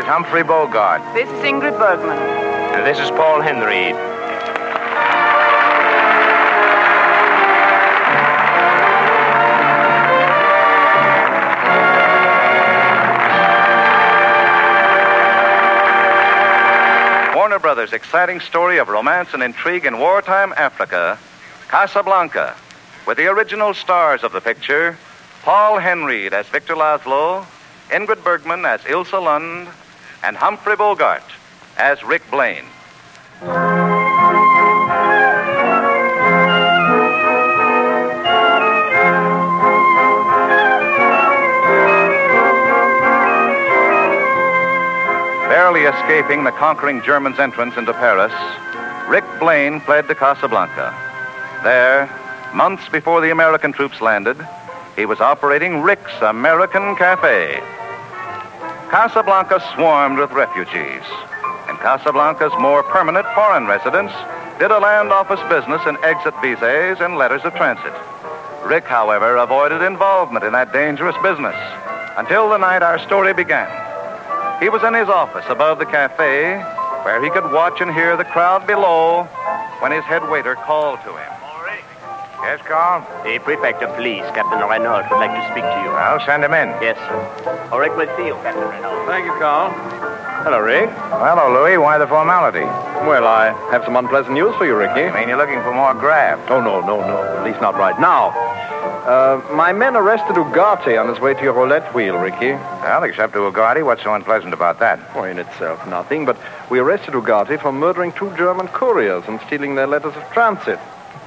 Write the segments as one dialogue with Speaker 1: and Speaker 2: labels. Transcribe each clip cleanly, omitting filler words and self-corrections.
Speaker 1: is Humphrey Bogart.
Speaker 2: This is Ingrid Bergman.
Speaker 3: And this is Paul Henry.
Speaker 1: Warner Brothers' exciting story of romance and intrigue in wartime Africa, Casablanca, with the original stars of the picture, Paul Henry as Victor Laszlo, Ingrid Bergman as Ilse Lund, and Humphrey Bogart as Rick Blaine. Barely escaping the conquering Germans' entrance into Paris, Rick Blaine fled to Casablanca. There, months before the American troops landed, he was operating Rick's American Cafe. Casablanca swarmed with refugees, and Casablanca's more permanent foreign residents did a land office business in exit visas and letters of transit. Rick, however, avoided involvement in that dangerous business until the night our story began. He was in his office above the cafe, where he could watch and hear the crowd below when his head waiter called to him. Yes, Carl?
Speaker 3: The prefect of police, Captain Renault, would like to speak to you.
Speaker 1: I'll send him in.
Speaker 3: Yes, sir. Oh, Rick will see you, Captain Renault.
Speaker 4: Thank you, Carl. Hello, Rick.
Speaker 1: Hello, Louis. Why the formality?
Speaker 4: Well, I have some unpleasant news for you, Ricky.
Speaker 1: I mean, you're looking for more graft.
Speaker 4: Oh, no. At least not right now. My men arrested Ugarte on his way to your roulette wheel, Ricky.
Speaker 1: Well, except to Ugarte, what's so unpleasant about that?
Speaker 4: Well, in itself, nothing. But we arrested Ugarte for murdering 2 German couriers and stealing their letters of transit.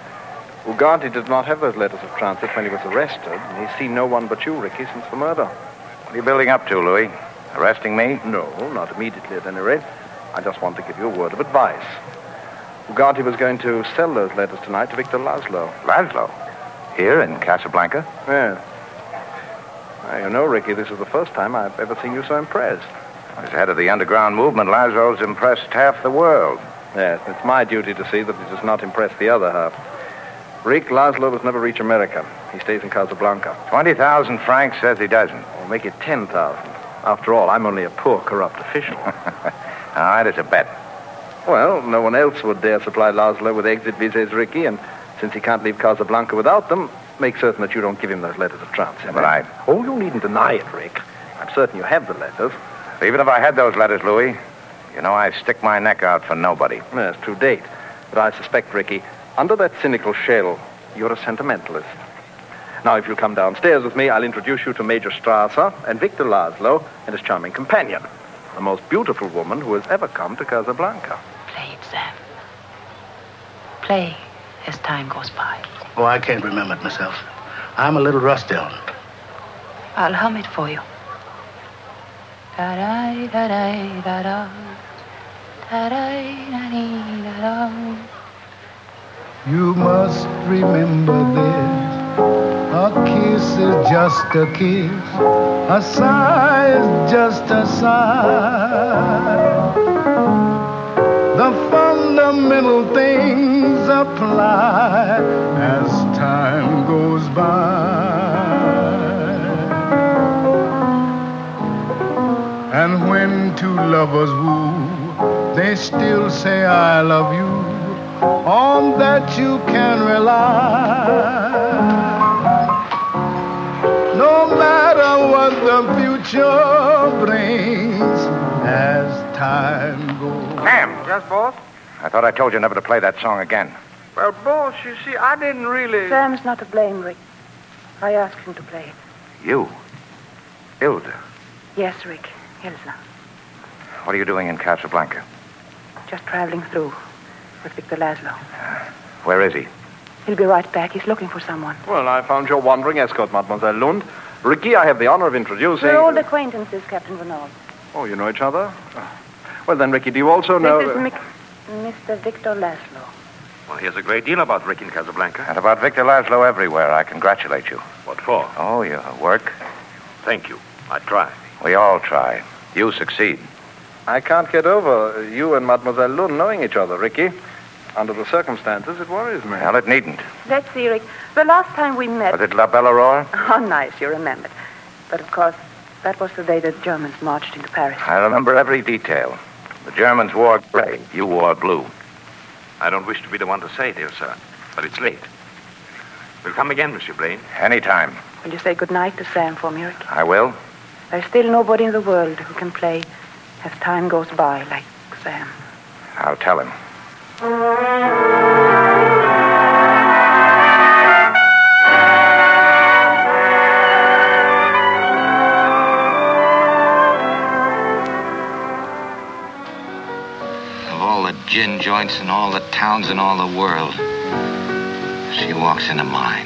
Speaker 4: Ugarte did not have those letters of transit when he was arrested, and he's seen no one but you, Ricky, since the murder.
Speaker 1: What are you building up to, Louis? Arresting me?
Speaker 4: No, not immediately at any rate. I just want to give you a word of advice. Ugarte was going to sell those letters tonight to Victor Laszlo.
Speaker 1: Laszlo? Here in Casablanca?
Speaker 4: Yes. Now, you know, Ricky, this is the first time I've ever seen you so impressed.
Speaker 1: As head of the underground movement, Laszlo's impressed half the world.
Speaker 4: Yes, it's my duty to see that he does not impress the other half. Rick, Laszlo does never reach America. He stays in Casablanca.
Speaker 1: 20,000 francs says he doesn't.
Speaker 4: I'll make it 10,000. After all, I'm only a poor, corrupt official.
Speaker 1: All right, it's a bet.
Speaker 4: Well, no one else would dare supply Laszlo with exit visas, Ricky, and since he can't leave Casablanca without them, make certain that you don't give him those letters of transit.
Speaker 1: But
Speaker 4: Oh, you needn't deny it, Rick. I'm certain you have the letters.
Speaker 1: Even if I had those letters, Louis, you know I stick my neck out for nobody.
Speaker 4: Yes, to date. But I suspect, Ricky, under that cynical shell, you're a sentimentalist. Now, if you'll come downstairs with me, I'll introduce you to Major Strasser and Victor Laszlo and his charming companion, the most beautiful woman who has ever come to Casablanca.
Speaker 5: Play it, Sam. Play as time goes by.
Speaker 6: Oh, I can't remember it myself. I'm a little rusty on it.
Speaker 5: I'll hum it for you. Da-da-da-da-da-da. Da-da-da-da-da-da.
Speaker 7: You must remember this. A kiss is just a kiss. A sigh is just a sigh. The fundamental things apply as time goes by. And when 2 lovers woo, they still say I love you. On that you can rely. No matter what the future brings as time goes.
Speaker 1: Sam!
Speaker 8: Yes, boss?
Speaker 1: I thought I told you never to play that song again.
Speaker 8: Well, boss, you see, I didn't really...
Speaker 5: Sam's not to blame, Rick. I asked him to play it.
Speaker 1: You? Ilse?
Speaker 5: Yes, Rick. Ilse.
Speaker 1: What are you doing in Casablanca?
Speaker 5: Just traveling through with Victor Laszlo.
Speaker 1: Where is he?
Speaker 5: He'll be right back. He's looking for someone.
Speaker 4: Well, I found your wandering escort, Mademoiselle Lund. Ricky, I have the honor of introducing...
Speaker 5: We're old acquaintances, Captain Renault.
Speaker 4: Oh, you know each other? Well, then, Ricky, do you also know...
Speaker 5: This is Mr. Victor Laszlo.
Speaker 3: Well, here's a great deal about Rick in Casablanca.
Speaker 1: And about Victor Laszlo everywhere. I congratulate you.
Speaker 3: What for?
Speaker 1: Oh, your work.
Speaker 3: Thank you. I try.
Speaker 1: We all try. You succeed.
Speaker 4: I can't get over you and Mademoiselle Lund knowing each other, Ricky. Under the circumstances, it worries me.
Speaker 1: Well, it needn't.
Speaker 5: Let's see, Rick. The last time we met...
Speaker 1: Was it La Belle Aurore?
Speaker 5: Oh, nice, you remembered. But, of course, That was the day the Germans marched into Paris.
Speaker 1: I remember every detail. The Germans wore gray. You wore blue.
Speaker 3: I don't wish to be the one to say, dear sir, but it's late. We'll come again, Monsieur Blaine.
Speaker 1: Anytime.
Speaker 5: Will you say goodnight to Sam for me, Rick?
Speaker 1: I will.
Speaker 5: There's still nobody in the world who can play as time goes by like Sam.
Speaker 1: I'll tell him.
Speaker 2: Of all the gin joints in all the towns in all the world, she walks into mine.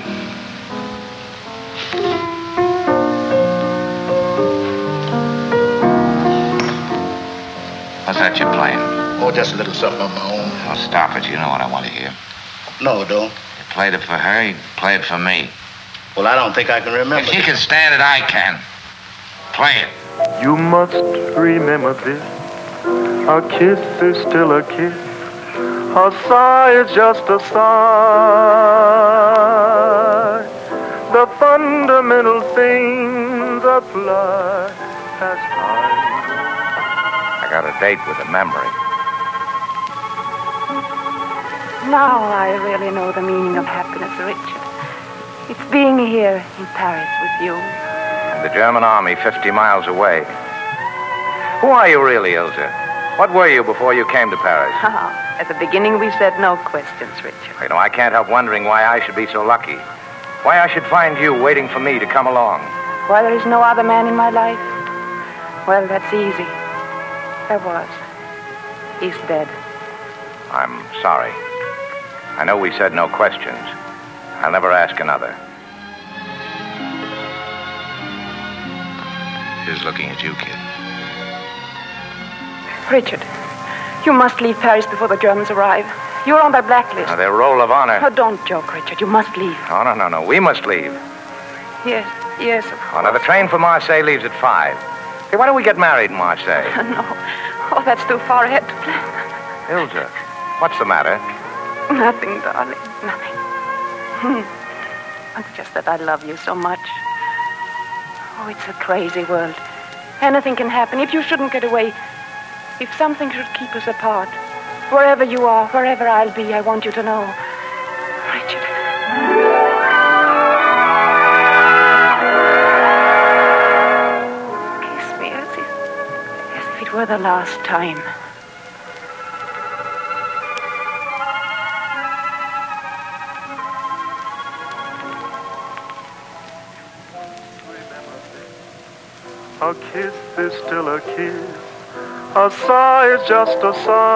Speaker 2: What's that you're playing?
Speaker 6: Oh, just a little something of my own.
Speaker 2: Oh, stop it. You know what I want to hear.
Speaker 6: No, don't.
Speaker 2: You played it for her, you play it for me.
Speaker 6: Well, I don't think I can remember.
Speaker 2: If she can stand it, I can. Play it.
Speaker 9: You must remember this. A kiss is still a kiss. A sigh is just a sigh. The fundamental things apply as time.
Speaker 1: I got a date with a memory.
Speaker 5: Now I really know the meaning of happiness, Richard. It's being here in Paris with you.
Speaker 1: The German army 50 miles away. Who are you really, Ilse? What were you before you came to Paris?
Speaker 5: At the beginning, we said no questions, Richard.
Speaker 1: You know, I can't help wondering why I should be so lucky. Why I should find you waiting for me to come along.
Speaker 5: Why there is no other man in my life? Well, that's easy. There was. He's dead.
Speaker 1: I'm sorry. I know we said no questions. I'll never ask another.
Speaker 2: She's looking at you, kid.
Speaker 5: Richard, you must leave Paris before the Germans arrive. You're on their blacklist.
Speaker 1: Now, their roll of honor.
Speaker 5: Oh, don't joke, Richard. You must leave.
Speaker 1: Oh, no. We must leave.
Speaker 5: Yes, of course.
Speaker 1: Oh, now, the train for Marseille leaves at 5. Hey, why don't we get married in Marseille?
Speaker 5: No. Oh, that's too far ahead to plan.
Speaker 1: Ilse, what's the matter?
Speaker 5: Nothing, darling. Nothing. It's just that I love you so much. Oh, it's a crazy world. Anything can happen. If you shouldn't get away, if something should keep us apart, wherever you are, wherever I'll be, I want you to know. Richard. Kiss me as if it were the last time.
Speaker 9: A kiss is still a kiss. A sigh is just a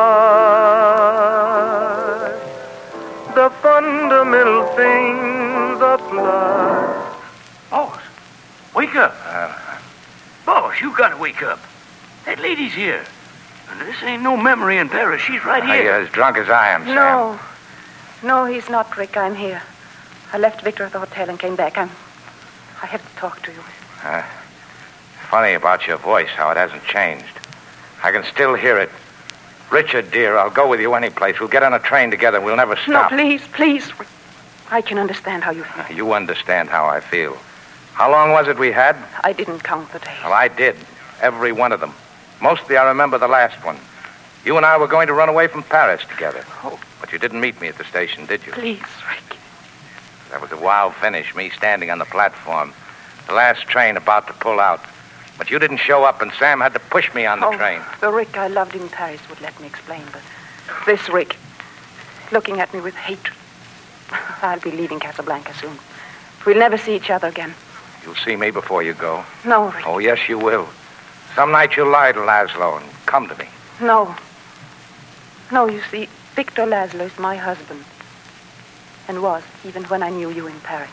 Speaker 9: sigh. The fundamental things apply.
Speaker 8: Boss, wake up. Boss, you gotta wake up. That lady's here. And this ain't no memory in Paris. She's right here.
Speaker 1: You're as drunk as I am, Sam.
Speaker 5: No, he's not, Rick. I'm here. I left Victor at the hotel and came back. I have to talk to you.
Speaker 1: Funny about your voice, how it hasn't changed. I can still hear it. Richard, dear, I'll go with you any place. We'll get on a train together. We'll never stop.
Speaker 5: No, please. I can understand how you feel.
Speaker 1: You understand how I feel. How long was it we had?
Speaker 5: I didn't count the days.
Speaker 1: Well, I did. Every one of them. Mostly I remember the last one. You and I were going to run away from Paris together.
Speaker 5: Oh.
Speaker 1: But you didn't meet me at the station, did you?
Speaker 5: Please, Rick.
Speaker 1: That was a wild finish, me standing on the platform. The last train about to pull out. But you didn't show up, and Sam had to push me on the train.
Speaker 5: The Rick I loved in Paris would let me explain, but this Rick, looking at me with hatred. I'll be leaving Casablanca soon. We'll never see each other again.
Speaker 1: You'll see me before you go.
Speaker 5: No, Rick.
Speaker 1: Oh, yes, you will. Some night you'll lie to Laszlo and come to me.
Speaker 5: No, you see, Victor Laszlo is my husband. And was, even when I knew you in Paris.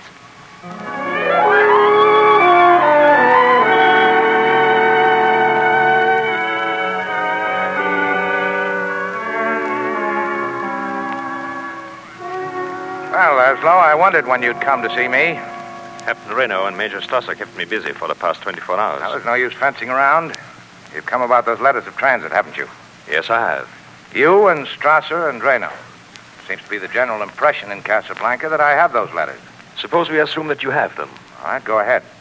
Speaker 1: Well, Laszlo, I wondered when you'd come to see me.
Speaker 3: Captain Reno and Major Strasser kept me busy for the past 24 hours.
Speaker 1: Well, there's no use fencing around. You've come about those letters of transit, haven't you?
Speaker 3: Yes, I have.
Speaker 1: You and Strasser and Reno. Seems to be the general impression in Casablanca that I have those letters.
Speaker 3: Suppose we assume that you have them.
Speaker 1: All right, go ahead.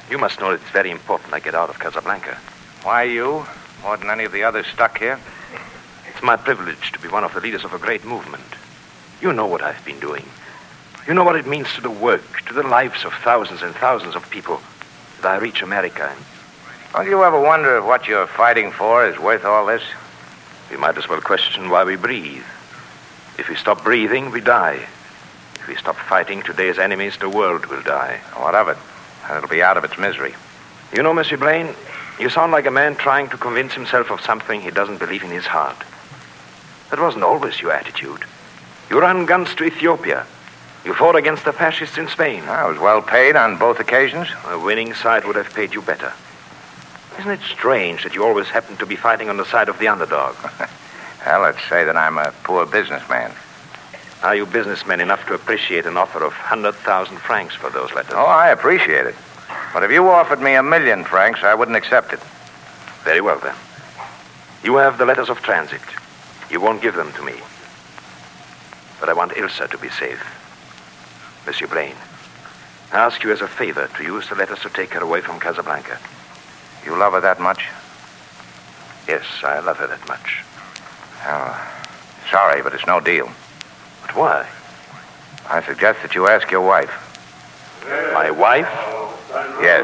Speaker 3: You must know it's very important I get out of Casablanca.
Speaker 1: Why you? More than any of the others stuck here?
Speaker 3: It's my privilege to be one of the leaders of a great movement. You know what I've been doing. You know what it means to the work, to the lives of thousands and thousands of people that I reach America. And
Speaker 1: Don't you ever wonder if what you're fighting for is worth all this?
Speaker 3: we might as well question why we breathe. If we stop breathing, we die. If we stop fighting today's enemies, the world will die.
Speaker 1: What of it? And it'll be out of its misery.
Speaker 3: You know, Monsieur Blaine, you sound like a man trying to convince himself of something he doesn't believe in his heart. That wasn't always your attitude. You ran guns to Ethiopia. You fought against the fascists in Spain.
Speaker 1: I was well paid on both occasions.
Speaker 3: The winning side would have paid you better. Isn't it strange that you always happen to be fighting on the side of the underdog?
Speaker 1: Well, let's say that I'm a poor businessman.
Speaker 3: Are you businessmen enough to appreciate an offer of 100,000 francs for those letters?
Speaker 1: Oh, I appreciate it. But if you offered me 1,000,000 francs, I wouldn't accept it.
Speaker 3: Very well, then. You have the letters of transit. You won't give them to me. But I want Ilsa to be safe. Monsieur Blaine, I ask you as a favor to use the letters to take her away from Casablanca.
Speaker 1: You love her that much?
Speaker 3: Yes, I love her that much.
Speaker 1: Oh, sorry, but it's no deal.
Speaker 3: But why?
Speaker 1: I suggest that you ask your wife.
Speaker 3: My wife?
Speaker 1: Yes.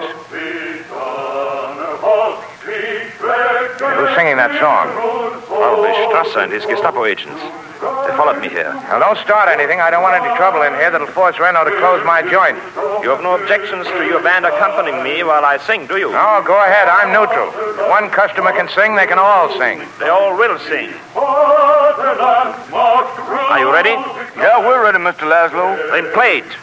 Speaker 1: Who's singing that song?
Speaker 3: Probably Strasser and his Gestapo agents. They followed me here.
Speaker 1: Now, don't start anything. I don't want any trouble in here that'll force Reno to close my joint.
Speaker 3: You have no objections to your band accompanying me while I sing, do you?
Speaker 1: No, go ahead. I'm neutral. If one customer can sing, they can all sing.
Speaker 3: They all will sing. Are you ready?
Speaker 8: Yeah, we're ready, Mr. Laszlo.
Speaker 3: Then play it.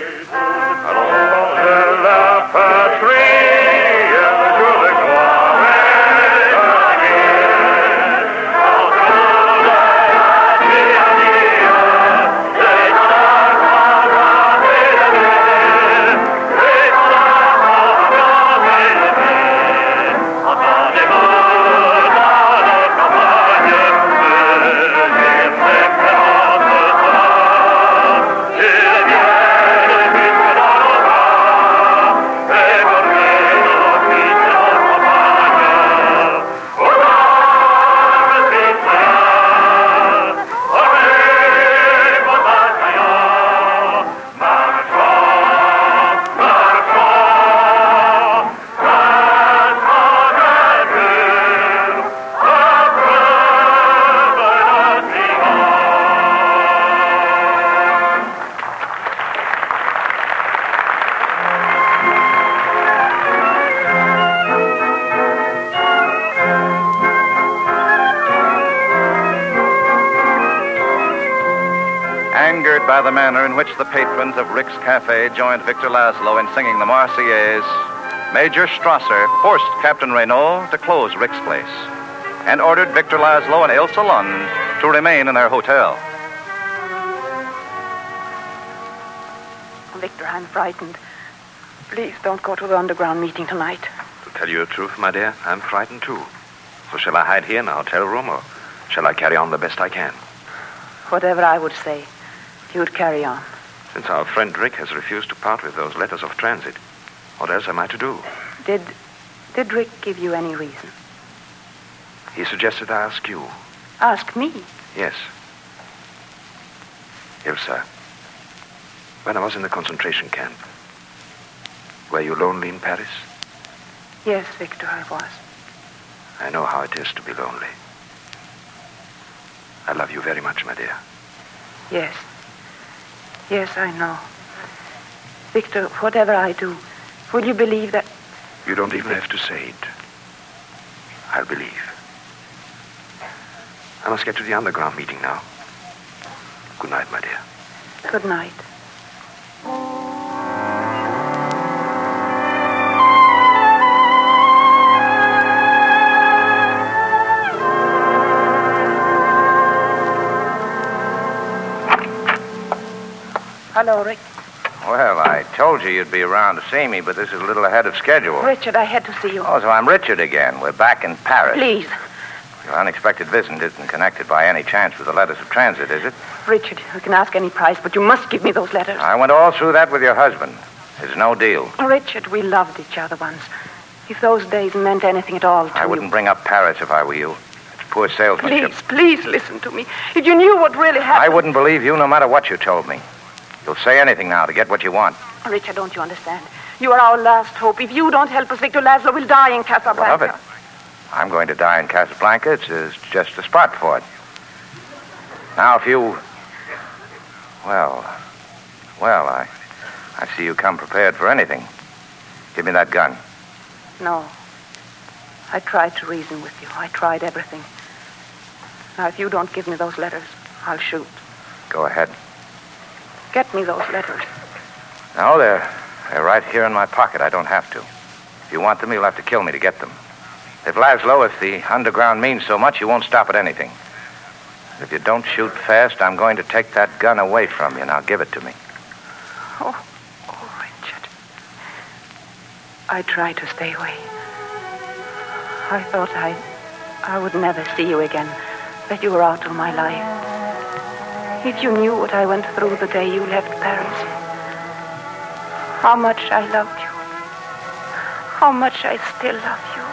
Speaker 1: Angered by the manner in which the patrons of Rick's Cafe joined Victor Laszlo in singing the Marseillaise, Major Strasser forced Captain Reynaud to close Rick's place and ordered Victor Laszlo and Ilsa Lund to remain in their hotel.
Speaker 5: Victor, I'm frightened. Please don't go to the underground meeting tonight.
Speaker 3: To tell you the truth, my dear, I'm frightened too. So shall I hide here in our hotel room, or shall I carry on the best I can?
Speaker 5: Whatever I would say, you would carry on.
Speaker 3: Since our friend Rick has refused to part with those letters of transit, what else am I to do?
Speaker 5: Did Rick give you any reason?
Speaker 3: He suggested I ask you.
Speaker 5: Ask me?
Speaker 3: Yes. Ilsa, when I was in the concentration camp, were you lonely in Paris?
Speaker 5: Yes, Victor, I was.
Speaker 3: I know how it is to be lonely. I love you very much, my dear.
Speaker 5: Yes. Yes, I know. Victor, whatever I do, will you believe that?
Speaker 3: You don't even have to say it. I'll believe. I must get to the underground meeting now. Good night, my dear.
Speaker 5: Good night. Hello, Rick.
Speaker 1: Well, I told you you'd be around to see me, but this is a little ahead of schedule.
Speaker 5: Richard, I had to see you.
Speaker 1: Oh, so I'm Richard again. We're back in Paris.
Speaker 5: Please.
Speaker 1: Your unexpected visit isn't connected by any chance with the letters of transit, is it?
Speaker 5: Richard, you can ask any price, but you must give me those letters.
Speaker 1: I went all through that with your husband. It's no deal.
Speaker 5: Richard, we loved each other once. If those days meant anything at all to you...
Speaker 1: I wouldn't bring up Paris if I were you. It's poor salesmanship.
Speaker 5: Please listen to me. If you knew what really happened...
Speaker 1: I wouldn't believe you no matter what you told me. You'll say anything now to get what you want.
Speaker 5: Richard, don't you understand? You are our last hope. If you don't help us, Victor Laszlo will die in Casablanca.
Speaker 1: What of it? I'm going to die in Casablanca. It's just the spot for it. Now, if you... Well, I see you come prepared for anything. Give me that gun.
Speaker 5: No. I tried to reason with you. I tried everything. Now, if you don't give me those letters, I'll shoot.
Speaker 1: Go ahead.
Speaker 5: Get me those letters.
Speaker 1: No, they're right here in my pocket. I don't have to. If you want them, you'll have to kill me to get them. If Laszlo, if the underground means so much, you won't stop at anything. If you don't shoot fast, I'm going to take that gun away from you. Now give it to me.
Speaker 5: Oh, Richard. I tried to stay away. I thought I would never see you again, that you were out of my life. If you knew what I went through the day you left Paris, how much I loved you, how much I still love you.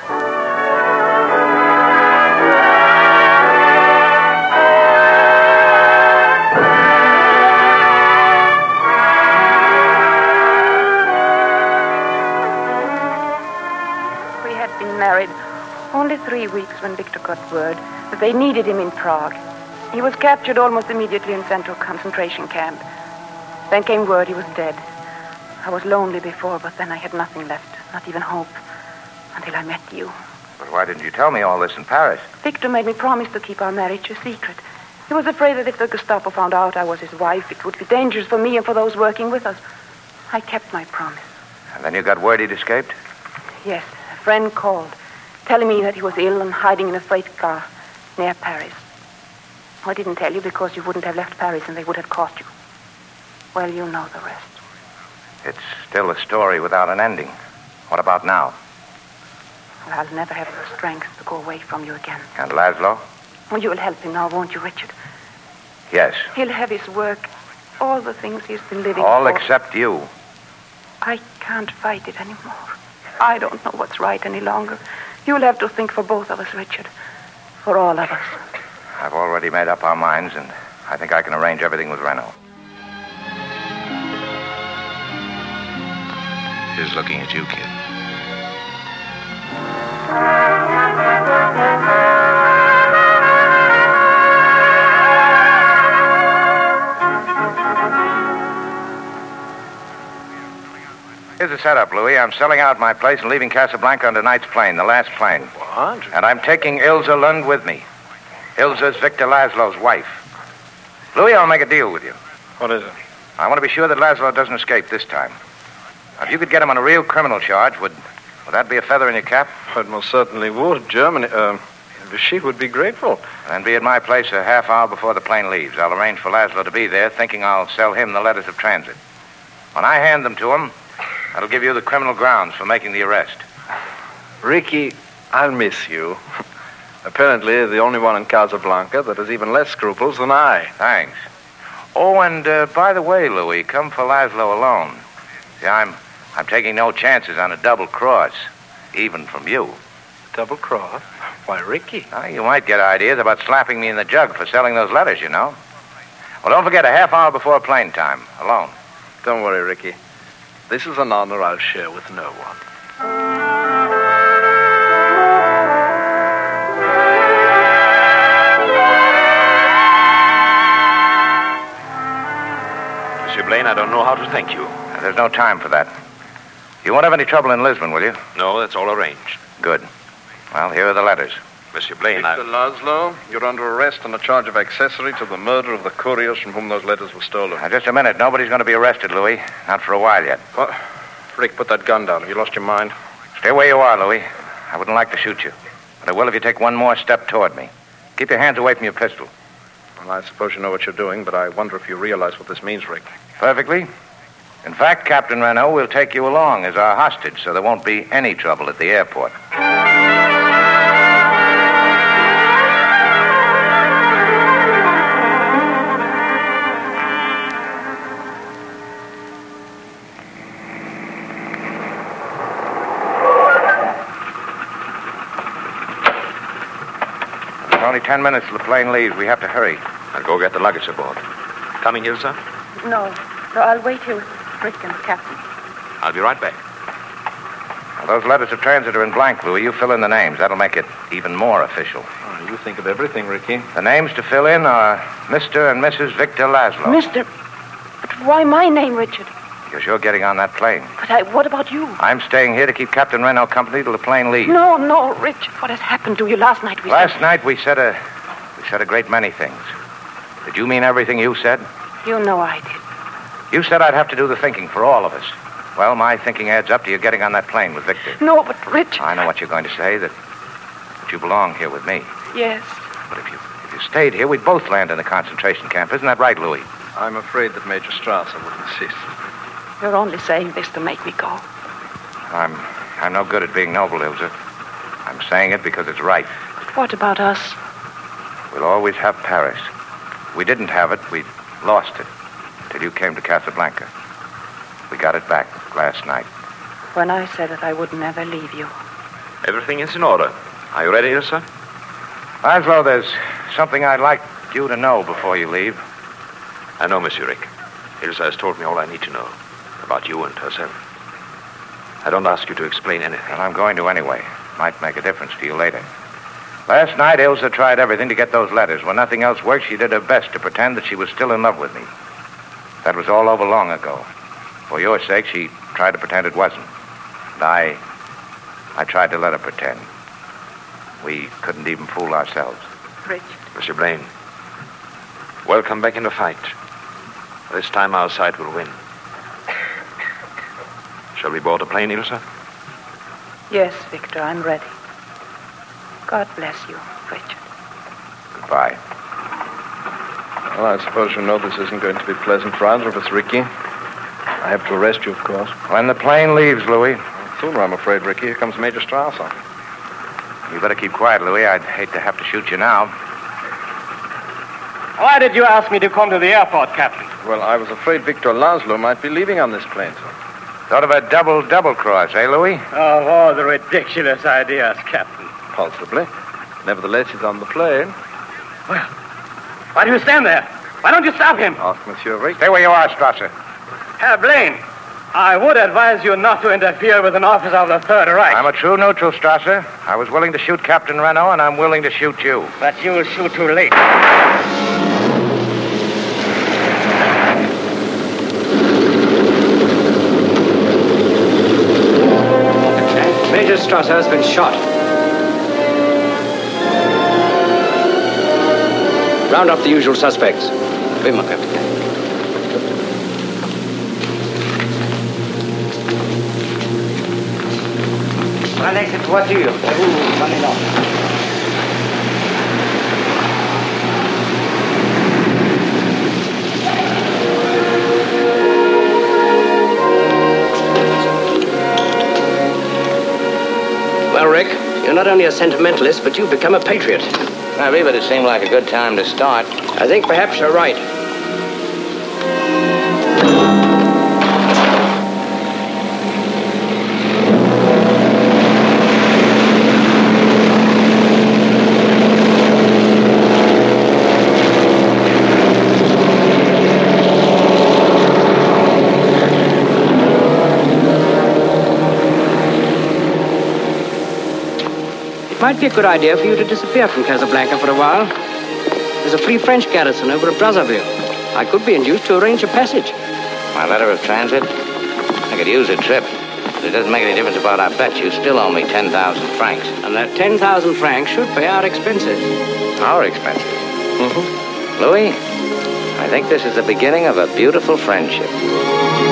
Speaker 5: We had been married only 3 weeks when Victor got word that they needed him in Prague. He was captured almost immediately in Central concentration camp. Then came word he was dead. I was lonely before, but then I had nothing left, not even hope, until I met you.
Speaker 1: But why didn't you tell me all this in Paris?
Speaker 5: Victor made me promise to keep our marriage a secret. He was afraid that if the Gestapo found out I was his wife, it would be dangerous for me and for those working with us. I kept my promise.
Speaker 1: And then you got word he'd escaped?
Speaker 5: Yes, a friend called, telling me that he was ill and hiding in a freight car near Paris. I didn't tell you because you wouldn't have left Paris and they would have caught you. Well, you know the rest.
Speaker 1: It's still a story without an ending. What about now?
Speaker 5: Well, I'll never have the strength to go away from you again.
Speaker 1: And Laszlo?
Speaker 5: Well, you'll help him now, won't you, Richard?
Speaker 1: Yes.
Speaker 5: He'll have his work, all the things he's been living
Speaker 1: All
Speaker 5: for.
Speaker 1: except you.
Speaker 5: I can't fight it anymore. I don't know what's right any longer. You'll have to think for both of us, Richard. For all of us.
Speaker 1: I've already made up our minds, and I think I can arrange everything with Renault.
Speaker 2: He's looking at you, kid.
Speaker 1: Here's the setup, Louis. I'm selling out my place and leaving Casablanca on tonight's plane, the last plane.
Speaker 3: What?
Speaker 1: And I'm taking Ilsa Lund with me. Ilsa's Victor Laszlo's wife. Louis, I'll make a deal with you.
Speaker 4: What is it?
Speaker 1: I want to be sure that Laszlo doesn't escape this time. Now, if you could get him on a real criminal charge, would that be a feather in your cap?
Speaker 4: It most certainly would. Germany, she would be grateful.
Speaker 1: Then be at my place a half hour before the plane leaves. I'll arrange for Laszlo to be there, thinking I'll sell him the letters of transit. When I hand them to him, that'll give you the criminal grounds for making the arrest.
Speaker 4: Ricky, I'll miss you. Apparently, the only one in Casablanca that has even less scruples than I.
Speaker 1: Thanks. Oh, and by the way, Louis, come for Laszlo alone. See, I'm taking no chances on a double cross, even from you.
Speaker 4: Double cross? Why, Ricky?
Speaker 1: You might get ideas about slapping me in the jug for selling those letters, you know. Well, don't forget, a half hour before plane time, alone.
Speaker 4: Don't worry, Ricky. This is an honor I'll share with no one.
Speaker 3: Monsieur Blaine, I don't know how to thank you.
Speaker 1: There's no time for that. You won't have any trouble in Lisbon, will you?
Speaker 3: No, that's all arranged.
Speaker 1: Good. Well, here are the letters.
Speaker 3: Monsieur Blaine,
Speaker 4: Victor Laszlo, you're under arrest on a charge of accessory to the murder of the couriers from whom those letters were stolen.
Speaker 1: Now, just a minute. Nobody's going to be arrested, Louis. Not for a while yet.
Speaker 4: What? Rick, put that gun down. Have you lost your mind?
Speaker 1: Stay where you are, Louis. I wouldn't like to shoot you. But I will if you take one more step toward me. Keep your hands away from your pistol.
Speaker 4: Well, I suppose you know what you're doing, but I wonder if you realize what this means, Rick.
Speaker 1: Perfectly. In fact, Captain Renault will take you along as our hostage, so there won't be any trouble at the airport. only 10 minutes till the plane leaves. We have to hurry.
Speaker 3: I'll go get the luggage aboard. Coming, Ilsa?
Speaker 5: No, I'll wait here with Rick and the captain.
Speaker 3: I'll be right back.
Speaker 1: Well, those letters of transit are in blank, Louis. You fill in the names. That'll make it even more official.
Speaker 4: Oh, you think of everything, Ricky.
Speaker 1: The names to fill in are Mr. and Mrs. Victor Laszlo.
Speaker 5: Mr. But why my name, Richard?
Speaker 1: Because you're getting on that plane.
Speaker 5: But what about you?
Speaker 1: I'm staying here to keep Captain Reno company till the plane leaves.
Speaker 5: No, Richard. What has happened to you last night?
Speaker 1: Last night we said a great many things. Did you mean everything you said?
Speaker 5: You know I did.
Speaker 1: You said I'd have to do the thinking for all of us. Well, my thinking adds up to you getting on that plane with Victor.
Speaker 5: No, but Richard...
Speaker 1: I know what you're going to say, that you belong here with me.
Speaker 5: Yes.
Speaker 1: But if you stayed here, we'd both land in the concentration camp. Isn't that right, Louis?
Speaker 4: I'm afraid that Major Strasser would insist.
Speaker 5: You're only saying this to make me go.
Speaker 1: I'm no good at being noble, Ilsa. I'm saying it because it's right.
Speaker 5: But what about us?
Speaker 1: We'll always have Paris. We didn't have it. We lost it till you came to Casablanca. We got it back last night.
Speaker 5: When I said that I would never leave you.
Speaker 3: Everything is in order. Are you ready, Ilsa?
Speaker 1: Laszlo, there's something I'd like you to know before you leave.
Speaker 3: I know, Monsieur Rick. Ilsa has told me all I need to know about you and herself. I don't ask you to explain anything.
Speaker 1: Well, I'm going to anyway. Might make a difference to you later. Last night, Ilsa tried everything to get those letters. When nothing else worked, she did her best to pretend that she was still in love with me. That was all over long ago. For your sake, she tried to pretend it wasn't. And I tried to let her pretend. We couldn't even fool ourselves.
Speaker 5: Richard.
Speaker 3: Monsieur Blaine, welcome back in the fight. This time our side will win. Shall we board the plane, Ilsa?
Speaker 5: Yes, Victor, I'm ready. God bless you, Richard.
Speaker 1: Goodbye.
Speaker 4: Well, I suppose you know this isn't going to be pleasant for either of us, Ricky. I have to arrest you, of course.
Speaker 1: When the plane leaves, Louis.
Speaker 4: Sooner, I'm afraid, Ricky. Here comes Major Strasser.
Speaker 1: You better keep quiet, Louis. I'd hate to have to shoot you now.
Speaker 10: Why did you ask me to come to the airport, Captain?
Speaker 4: Well, I was afraid Victor Laszlo might be leaving on this plane, sir.
Speaker 1: Sort of a double cross, eh, Louis?
Speaker 10: Of all the ridiculous ideas, Captain.
Speaker 4: Possibly. Nevertheless, he's on the plane.
Speaker 10: Well, why do you stand there? Why don't you stop him?
Speaker 4: Ask Monsieur Rick.
Speaker 1: Stay where you are, Strasser.
Speaker 10: Herr Blaine, I would advise you not to interfere with an officer of the Third Reich.
Speaker 1: I'm a true neutral, Strasser. I was willing to shoot Captain Reno, and I'm willing to shoot you.
Speaker 10: But you'll shoot too late.
Speaker 11: Major Strasser has been shot. Round up the usual suspects. Oui, mon capitaine.
Speaker 10: Prenez cette voiture et vous prenez l'autre.
Speaker 11: Well, Rick, you're not only a sentimentalist, but you've become a patriot.
Speaker 2: Maybe, but it seemed like a good time to start.
Speaker 11: I think perhaps you're right. Might be a good idea for you to disappear from Casablanca for a while. There's a Free French garrison over at Brazzaville. I could be induced to arrange a passage.
Speaker 2: My letter of transit? I could use a trip. But it doesn't make any difference about our bet. You still owe me 10,000 francs.
Speaker 11: And that 10,000 francs should pay our expenses.
Speaker 2: Our expenses? Mm-hmm. Louis, I think this is the beginning of a beautiful friendship.